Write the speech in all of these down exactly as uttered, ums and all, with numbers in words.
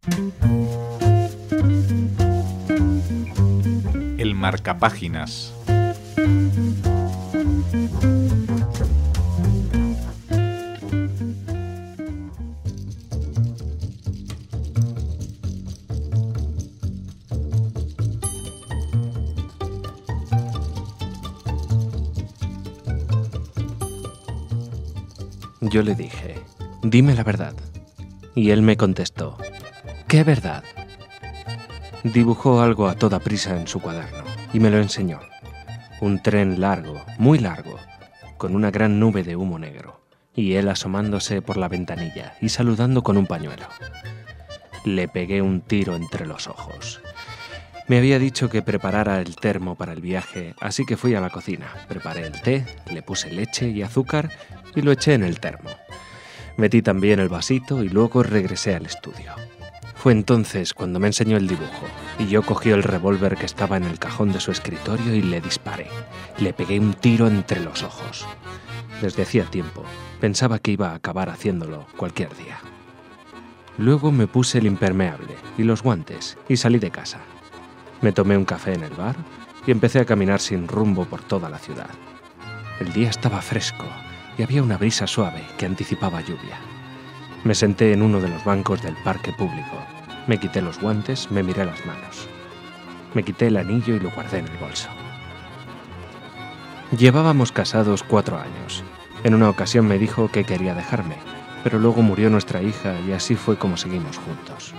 El marcapáginas. Yo le dije, dime la verdad. Y él me contestó, ¿qué verdad? Dibujó algo a toda prisa en su cuaderno y me lo enseñó. Un tren largo, muy largo, con una gran nube de humo negro, y él asomándose por la ventanilla y saludando con un pañuelo. Le pegué un tiro entre los ojos. Me había dicho que preparara el termo para el viaje, así que fui a la cocina, preparé el té, le puse leche y azúcar y lo eché en el termo. Metí también el vasito y luego regresé al estudio. Fue entonces cuando me enseñó el dibujo, y yo cogí el revólver que estaba en el cajón de su escritorio y le disparé. Le pegué un tiro entre los ojos. Desde hacía tiempo pensaba que iba a acabar haciéndolo cualquier día. Luego me puse el impermeable y los guantes y salí de casa. Me tomé un café en el bar y empecé a caminar sin rumbo por toda la ciudad. El día estaba fresco y había una brisa suave que anticipaba lluvia. Me senté en uno de los bancos del parque público. Me quité los guantes, me miré las manos. Me quité el anillo y lo guardé en el bolso. Llevábamos casados cuatro años. En una ocasión me dijo que quería dejarme, pero luego murió nuestra hija y así fue como seguimos juntos.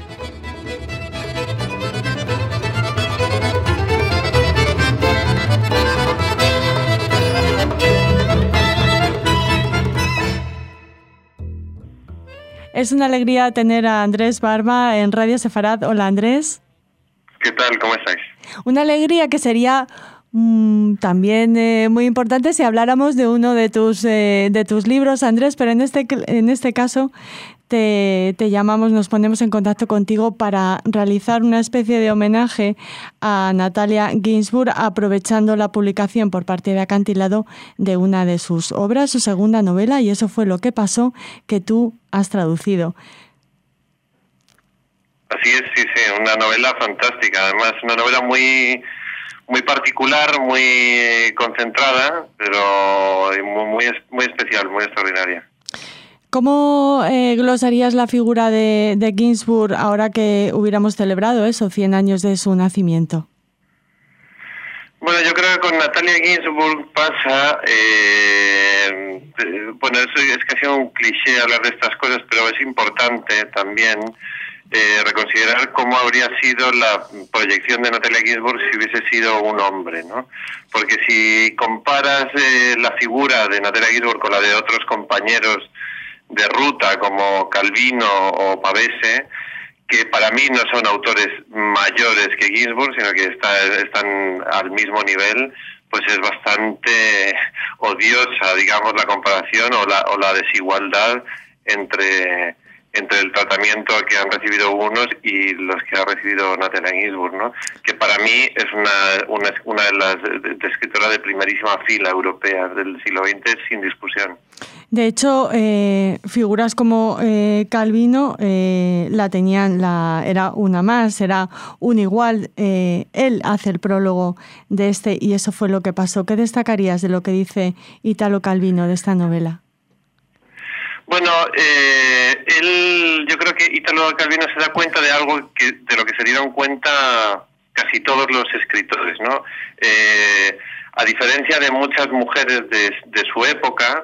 Es una alegría tener a Andrés Barba en Radio Sefarad. Hola, Andrés. ¿Qué tal? ¿Cómo estáis? Una alegría que sería mmm, también eh, muy importante si habláramos de uno de tus eh, de tus libros, Andrés, pero en este en este caso te, te llamamos, nos ponemos en contacto contigo para realizar una especie de homenaje a Natalia Ginzburg, aprovechando la publicación por parte de Acantilado de una de sus obras, su segunda novela, y eso fue lo que pasó, que tú has traducido. Así es, sí, sí, una novela fantástica, además una novela muy muy particular, muy concentrada, pero muy muy, muy especial, muy extraordinaria. ¿Cómo eh, glosarías la figura de, de Ginzburg ahora que hubiéramos celebrado eso, cien años de su nacimiento? Bueno, yo creo que con Natalia Ginzburg pasa, eh, bueno, eso es casi un cliché hablar de estas cosas, pero es importante también eh, reconsiderar cómo habría sido la proyección de Natalia Ginzburg si hubiese sido un hombre, ¿no? Porque si comparas eh, la figura de Natalia Ginzburg con la de otros compañeros de ruta como Calvino o Pavese, que para mí no son autores mayores que Ginzburg, sino que está, están al mismo nivel, pues es bastante odiosa, digamos, la comparación o la, o la desigualdad entre entre el tratamiento que han recibido unos y los que ha recibido Natalia Ginzburg, ¿no? Que para mí es una una, una de las de, de escritoras de primerísima fila europeas del siglo veinte, sin discusión. De hecho, eh, figuras como eh, Calvino eh, la tenían, la era una más, era un igual. Eh, él hace el prólogo de este y eso fue lo que pasó. ¿Qué destacarías de lo que dice Italo Calvino de esta novela? Bueno, eh, él, yo creo que Italo Calvino se da cuenta de algo que de lo que se dieron cuenta casi todos los escritores, ¿no? Eh, a diferencia de muchas mujeres de, de su época,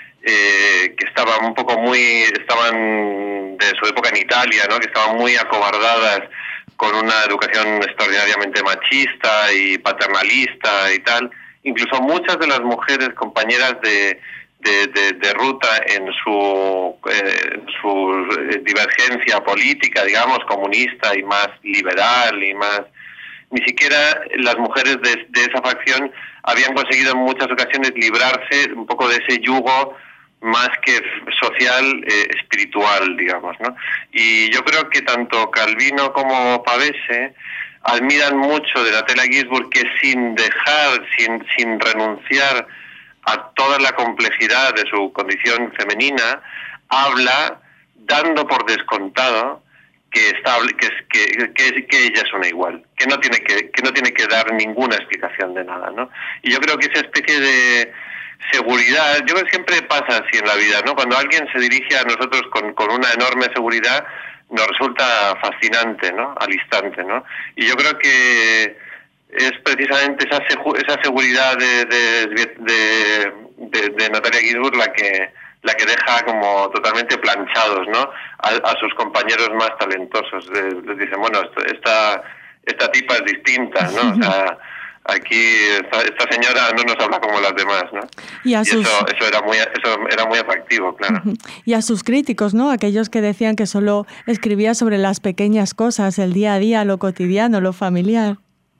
eh, que estaban un poco muy, estaban de su época en Italia, ¿no? Que estaban muy acobardadas con una educación extraordinariamente machista y paternalista y tal. Incluso muchas de las mujeres compañeras de De, de, de ruta en su eh, su divergencia política, digamos, comunista y más liberal y más, ni siquiera las mujeres de, de esa facción habían conseguido en muchas ocasiones librarse un poco de ese yugo más que social, eh, espiritual, digamos, ¿no? Y yo creo que tanto Calvino como Pavese admiran mucho de Natalia Ginzburg, que sin dejar, sin sin renunciar a toda la complejidad de su condición femenina, habla dando por descontado que estable, que, que, que, que ella es una igual, que no tiene que, que no tiene que dar ninguna explicación de nada, ¿no? Y yo creo que esa especie de seguridad, yo creo que siempre pasa así en la vida, ¿no? Cuando alguien se dirige a nosotros con, con una enorme seguridad, nos resulta fascinante, ¿no? Al instante, ¿no? Y yo creo que es precisamente esa esa seguridad de de, de, de, de Natalia Ginzburg la que la que deja como totalmente planchados, ¿no? A, a sus compañeros más talentosos. Les, les dicen, bueno, esta esta tipa es distinta, ¿no? O sea, aquí esta, esta señora no nos habla como las demás, ¿no? Y, a y sus... eso, eso era muy eso era muy atractivo, claro. Y a sus críticos, ¿no? Aquellos que decían que solo escribía sobre las pequeñas cosas, el día a día, lo cotidiano, lo familiar.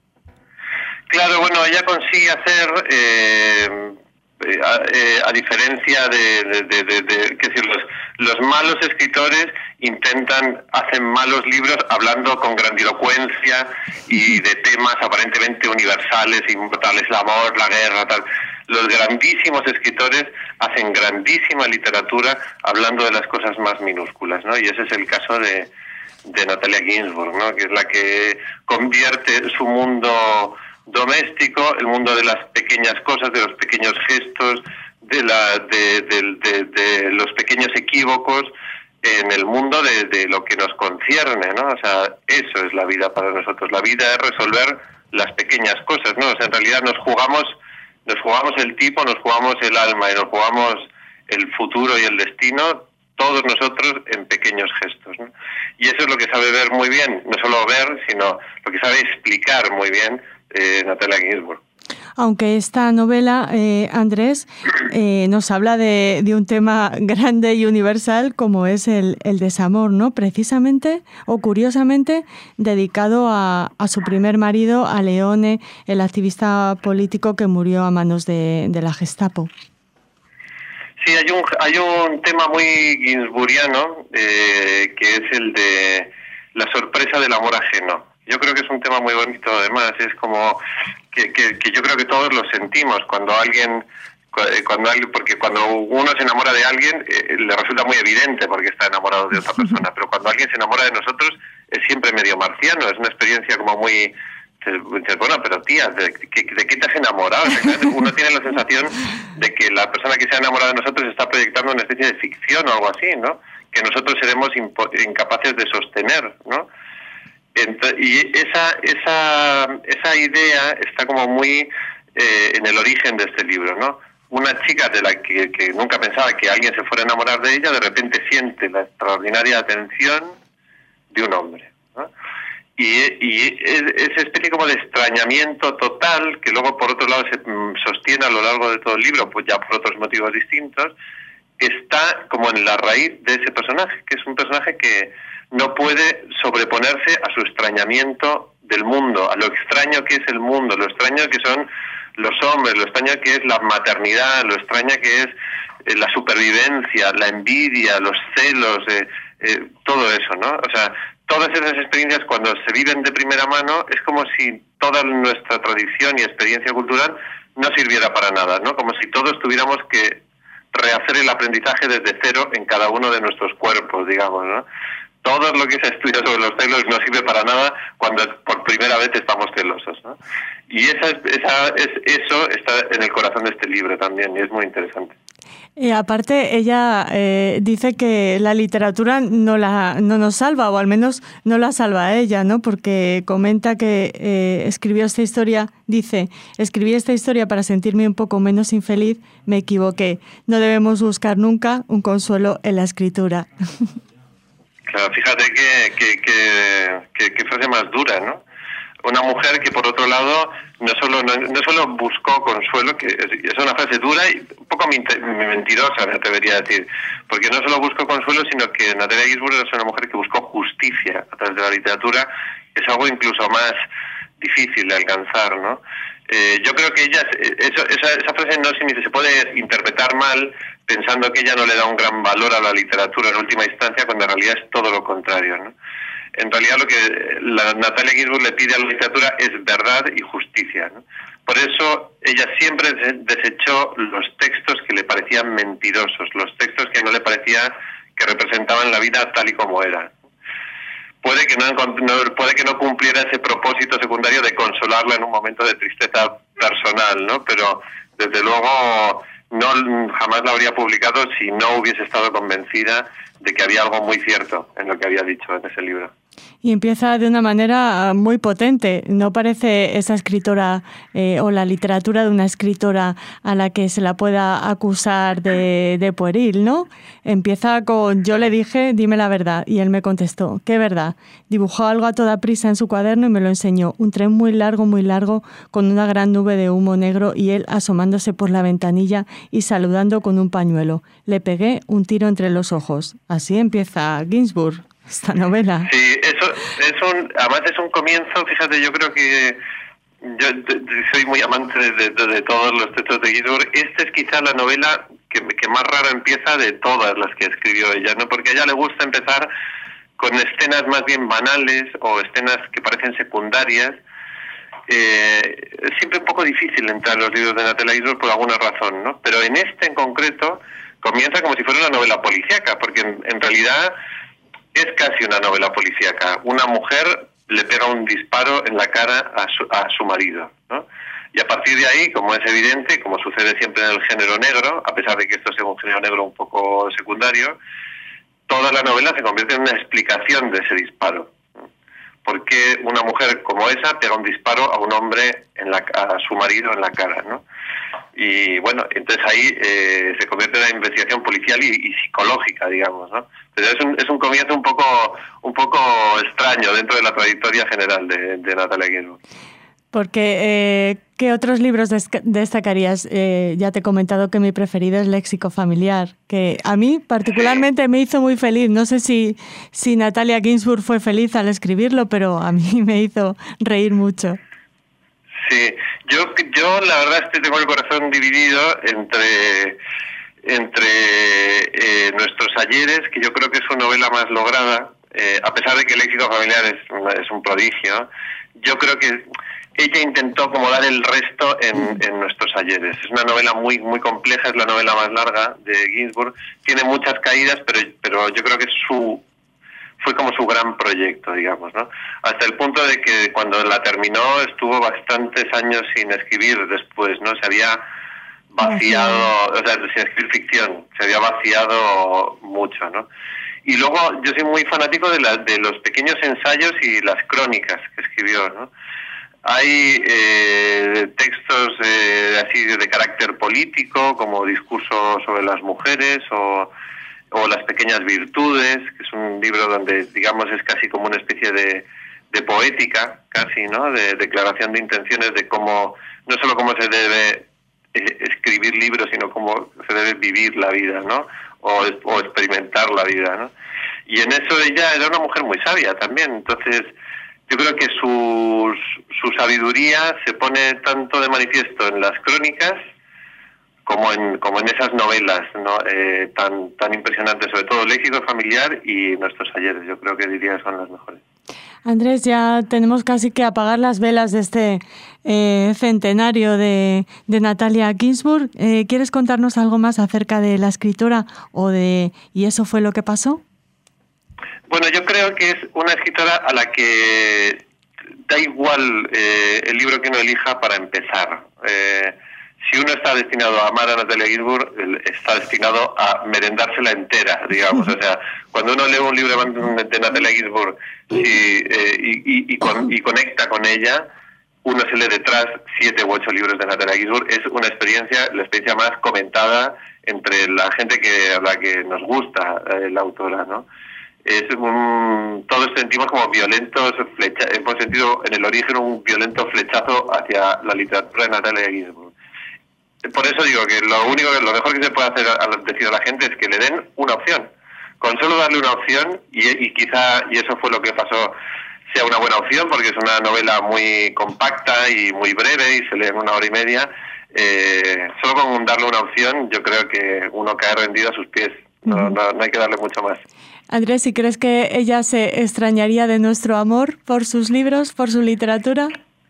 Claro, bueno, ella consigue hacer, eh, a, eh, a diferencia de, de, de, de, de que decir, los, los malos escritores intentan, hacen malos libros hablando con grandilocuencia y de temas aparentemente universales, inmortales, el amor, la guerra, tal. Los grandísimos escritores hacen grandísima literatura hablando de las cosas más minúsculas, ¿no? Y ese es el caso de, de Natalia Ginzburg, ¿no? Que es la que convierte su mundo doméstico, el mundo de las pequeñas cosas, de los pequeños gestos, de la de, de, de, de los pequeños equívocos, en el mundo de, de lo que nos concierne, ¿no? O sea, eso es la vida para nosotros. La vida es resolver las pequeñas cosas, ¿no? O sea, en realidad nos jugamos, nos jugamos el tipo, nos jugamos el alma y nos jugamos el futuro y el destino, todos nosotros en pequeños gestos, ¿no? Y eso es lo que sabe ver muy bien, no solo ver, sino lo que sabe explicar muy bien eh, Natalia Ginzburg. Aunque esta novela, eh, Andrés, eh, nos habla de, de un tema grande y universal como es el, el desamor, ¿no? Precisamente o curiosamente dedicado a, a su primer marido, a Leone, el activista político que murió a manos de, de la Gestapo. Sí, hay un hay un tema muy ginzburgiano eh, que es el de la sorpresa del amor ajeno. Yo creo que es un tema muy bonito, además, es como que, que, que yo creo que todos lo sentimos cuando alguien, cuando alguien, porque cuando uno se enamora de alguien eh, le resulta muy evidente porque está enamorado de otra persona, pero cuando alguien se enamora de nosotros es siempre medio marciano, es una experiencia como muy, bueno, pero tía, ¿de, de, de qué te has enamorado? Uno tiene la sensación de que la persona que se ha enamorado de nosotros está proyectando una especie de ficción o algo así, ¿no? Que nosotros seremos incapaces de sostener, ¿no? Entonces, y esa esa esa idea está como muy eh, en el origen de este libro, ¿no? Una chica de la que, que nunca pensaba que alguien se fuera a enamorar de ella, de repente siente la extraordinaria atención de un hombre, ¿no? Y, y es, esa especie como de extrañamiento total, que luego por otro lado se sostiene a lo largo de todo el libro, pues ya por otros motivos distintos, está como en la raíz de ese personaje, que es un personaje que no puede sobreponerse a su extrañamiento del mundo, a lo extraño que es el mundo, lo extraño que son los hombres, lo extraño que es la maternidad, lo extraña que es eh, la supervivencia, la envidia, los celos, eh, eh, todo eso, ¿no? O sea, todas esas experiencias cuando se viven de primera mano es como si toda nuestra tradición y experiencia cultural no sirviera para nada, ¿no? Como si todos tuviéramos que rehacer el aprendizaje desde cero en cada uno de nuestros cuerpos, digamos, ¿no? Todo lo que se estudia sobre los celos no sirve para nada cuando por primera vez estamos celosos, ¿no? Y esa, esa, es, eso está en el corazón de este libro también, y es muy interesante. Y aparte, ella eh, dice que la literatura no la no nos salva, o al menos no la salva a ella, ¿no? Porque comenta que eh, escribió esta historia, dice, escribí esta historia para sentirme un poco menos infeliz, me equivoqué. No debemos buscar nunca un consuelo en la escritura. Claro, fíjate que, que, que, que, que frase más dura, ¿no? Una mujer que, por otro lado, no solo no, no solo buscó consuelo, que es, es una frase dura y un poco mentirosa, me atrevería a decir, porque no solo buscó consuelo, sino que Natalia Ginzburg es una mujer que buscó justicia a través de la literatura, que es algo incluso más difícil de alcanzar, ¿no? Eh, yo creo que ella, eso, esa, esa frase no significa, se puede interpretar mal pensando que ella no le da un gran valor a la literatura en última instancia, cuando en realidad es todo lo contrario, ¿no? En realidad lo que la Natalia Ginzburg le pide a la literatura es verdad y justicia, ¿no? Por eso ella siempre desechó los textos que le parecían mentirosos, los textos que no le parecía que representaban la vida tal y como era. Pues que no, no puede que no cumpliera ese propósito secundario de consolarla en un momento de tristeza personal, ¿no? Pero desde luego no jamás la habría publicado si no hubiese estado convencida de que había algo muy cierto en lo que había dicho en ese libro. Y empieza de una manera muy potente. No parece esa escritora eh, o la literatura de una escritora a la que se la pueda acusar de, de pueril, ¿no? Empieza con: yo le dije, dime la verdad. Y él me contestó: ¿qué verdad? Dibujó algo a toda prisa en su cuaderno y me lo enseñó. Un tren muy largo, muy largo, con una gran nube de humo negro y él asomándose por la ventanilla y saludando con un pañuelo. Le pegué un tiro entre los ojos. Así empieza Ginsburg, esta novela. Sí, eso es un, además es un comienzo, fíjate, yo creo que yo de, de, soy muy amante de, de, de todos los textos de Ginsburg. Esta es quizá la novela que, que más rara empieza de todas las que escribió ella, ¿no? Porque a ella le gusta empezar con escenas más bien banales o escenas que parecen secundarias. Eh, es siempre un poco difícil entrar en los libros de Natalia Ginsburg por alguna razón, ¿no? Pero en este en concreto comienza como si fuera una novela policíaca, porque en, en realidad es casi una novela policíaca. Una mujer le pega un disparo en la cara a su, a su marido, ¿no? Y a partir de ahí, como es evidente, como sucede siempre en el género negro, a pesar de que esto sea un género negro un poco secundario, toda la novela se convierte en una explicación de ese disparo. ¿Por qué una mujer como esa pega un disparo a un hombre, en la, a su marido en la cara, ¿no? Y bueno, entonces ahí eh, se convierte en una investigación policial y, y psicológica, digamos, ¿no? Pero es un, es un comienzo un poco un poco extraño dentro de la trayectoria general de, de Natalia Ginsburg. Porque, eh, ¿qué otros libros destacarías? Eh, ya te he comentado que mi preferido es Léxico Familiar, que a mí particularmente sí me hizo muy feliz. No sé si, si Natalia Ginsburg fue feliz al escribirlo, pero a mí me hizo reír mucho. Sí, yo, yo la verdad es que tengo el corazón dividido entre, entre eh, Nuestros ayeres, que yo creo que es su novela más lograda, eh, a pesar de que Léxico Familiar es, es un prodigio. Yo creo que ella intentó como dar el resto en, en Nuestros ayeres. Es una novela muy muy compleja, es la novela más larga de Ginsburg. Tiene muchas caídas, pero pero yo creo que su fue como su gran proyecto, digamos, ¿no? Hasta el punto de que cuando la terminó estuvo bastantes años sin escribir después, ¿no? Se había vaciado, o sea, sin escribir ficción, se había vaciado mucho, ¿no? Y luego yo soy muy fanático de, la, de los pequeños ensayos y las crónicas que escribió, ¿no? Hay eh, textos eh, así de carácter político, como Discurso sobre las mujeres o, o Las pequeñas virtudes, que es un libro donde, digamos, es casi como una especie de, de poética, casi, ¿no? De declaración de intenciones de cómo, no solo cómo se debe eh, escribir libros, sino cómo se debe vivir la vida, ¿no? O, o experimentar la vida, ¿no? Y en eso ella era una mujer muy sabia también, entonces yo creo que su, su sabiduría se pone tanto de manifiesto en las crónicas como en como en esas novelas, ¿no? Eh, tan tan impresionantes, sobre todo Léxico Familiar y Nuestros ayeres. Yo creo que diría que son las mejores. Andrés, ya tenemos casi que apagar las velas de este eh, centenario de, de Natalia Ginsburg. Eh, ¿Quieres contarnos algo más acerca de la escritora o de ¿Y eso fue lo que pasó? Bueno, yo creo que es una escritora a la que da igual eh, el libro que uno elija para empezar. Eh, si uno está destinado a amar a Natalia Ginsburg, está destinado a merendársela entera, digamos. O sea, cuando uno lee un libro de Natalia Ginsburg sí, eh, y, y, y, con, y conecta con ella, uno se lee detrás siete u ocho libros de Natalia Ginsburg. Es una experiencia, la experiencia más comentada entre la gente que a la que nos gusta eh, la autora, ¿no? Es un, todos sentimos como violentos flecha, hemos sentido en el origen un violento flechazo hacia la literatura de Natalia Ginsburg. Por eso digo que lo único, lo mejor que se puede hacer a, a decir a la gente es que le den una opción. Con solo darle una opción, y, y quizá, y eso fue lo que pasó, sea una buena opción, porque es una novela muy compacta y muy breve y se lee en una hora y media. Eh, solo con darle una opción, yo creo que uno cae rendido a sus pies. No, no, no hay que darle mucho más. Andrés, ¿y crees que ella se extrañaría de nuestro amor por sus libros, por su literatura?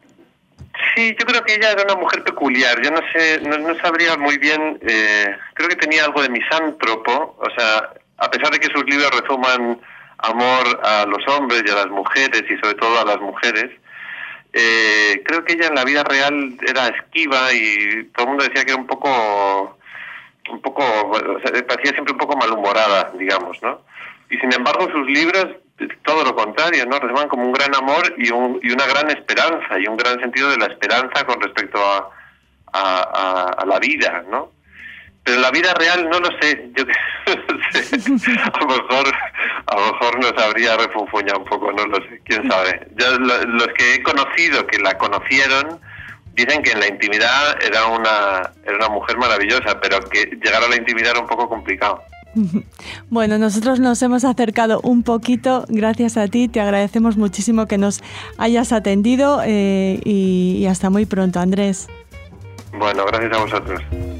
Sí, yo creo que ella era una mujer peculiar. Yo no sé, no, no sabría muy bien. Eh, creo que tenía algo de misántropo. O sea, a pesar de que sus libros resuman amor a los hombres y a las mujeres, y sobre todo a las mujeres. Eh, creo que ella en la vida real era esquiva y todo el mundo decía que era un poco, un poco, o sea, parecía siempre un poco malhumorada, digamos, ¿no? Y sin embargo sus libros, todo lo contrario, ¿no? Resuman como un gran amor y, un, y una gran esperanza, y un gran sentido de la esperanza con respecto a, a, a, a la vida, ¿no? Pero en la vida real no lo sé, yo no sé. A lo mejor, a lo mejor nos habría refunfuñado un poco, no lo sé, quién sabe. Yo, lo, los que he conocido, que la conocieron, dicen que en la intimidad era una, era una mujer maravillosa, pero que llegar a la intimidad era un poco complicado. Bueno, nosotros nos hemos acercado un poquito, gracias a ti, te agradecemos muchísimo que nos hayas atendido eh, y, y hasta muy pronto, Andrés. Bueno, gracias a vosotros.